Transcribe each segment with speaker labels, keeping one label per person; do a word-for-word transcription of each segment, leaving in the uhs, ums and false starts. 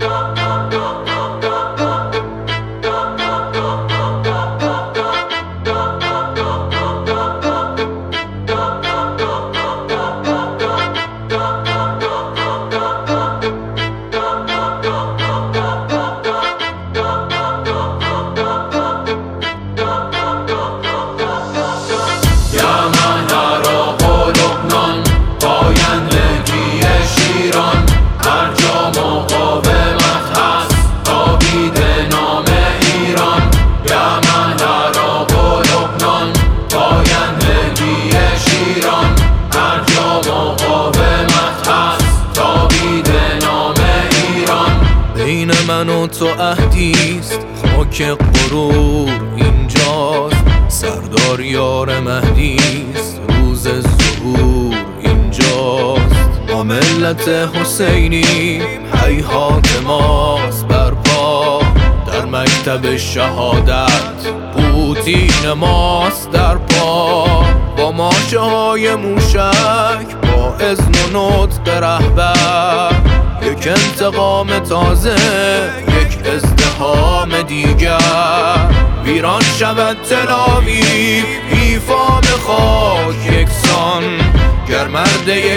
Speaker 1: من و تو عهدیست، خاک غرور اینجاست، سردار یار مهدیست، روز ظهور اینجاست. ما ملت حسینی، هیهات ماست برپا، در مکتب شهادت پوتین ماست در پا. با ماشه های موشک، با اذن و نطق رهبر، یک انتقام تازه، یک ازدحام دیگر. ویران شود تل‌آویو، ایفا به خاک یکسان، گر مرد یک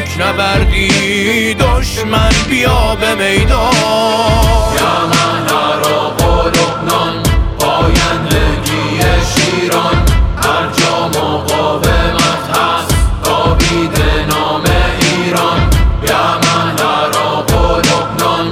Speaker 1: نبردی دشمن بیا به میدان.
Speaker 2: یا من عراق و لبنان، پایندگی شیران، هر جا مقاومت هست تابید نام ایران. یا من عراق و لبنان،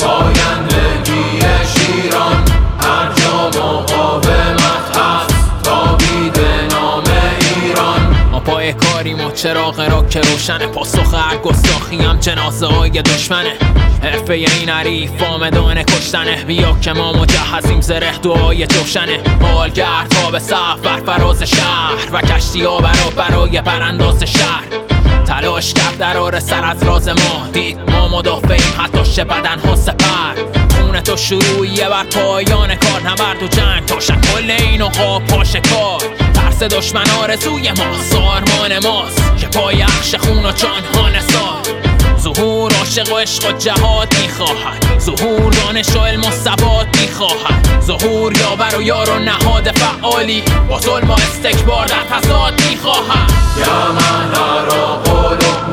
Speaker 2: پایندگی شیران، هر جا مقاومت هست تابید نام ایران.
Speaker 3: ما پای کاریم و چراغ را که روشنه، پاسخ هر گستاخی هم جنازه های دشمنه. حرفه این حریف آمدانه کشتنه، بیا که ما مجهزیم زره دعای جوشنه. حالگرد ها به صف بر فراز شهر و کشتی ها برا برای برانداز شهر. تلاش کرد درار سر از راز ما، دید ما مدافعیم حتی شه بدن ها سپر. خونه تو شروعیه بر پایان کار، نبرد و جنگ تا شکل اینو ها پاشکار. ترس دشمن آرزوی ماست، آرمان ماست که پای اخش خون و جان ها نثار. ظهور عاشق و عشق و جهاد میخواهد، ظهور دانش و علم و ثبات میخواهد. ظهور یاور و یار و نهاد فعالی، با ظلم و استکبار در تضاد میخواهد.
Speaker 2: یا من عراق و لبنان،